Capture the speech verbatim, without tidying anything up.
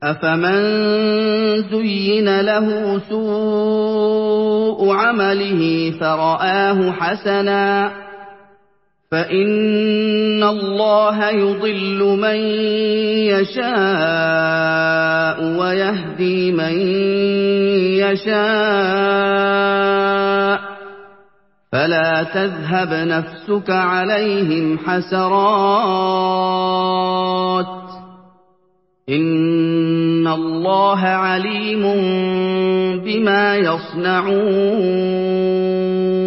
أَفَمَن زُيِّنَ لَهُ سُوءُ عَمَلِهِ فَرَآهُ حَسَنًا ۖ فَإِنَّ اللَّهَ يُضِلُّ مَن يَشَاءُ وَيَهْدِي مَن يَشَاءُ ۖ فَلَا تَذْهَبْ نَفْسُكَ عَلَيْهِمْ حَسَرَاتٍ ۚ إِنَّ اللَّهَ عَلِيمٌ بِمَا يَصْنَعُونَ